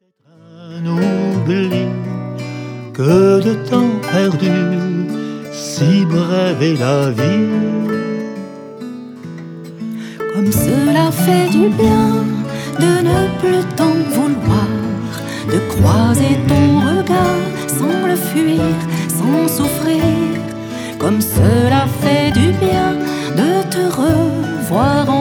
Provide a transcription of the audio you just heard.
Un oubli, que de temps perdu, si brève est la vie. Comme cela fait du bien de ne plus t'en vouloir, de croiser ton regard sans le fuir, sans souffrir. Comme cela fait du bien de te revoir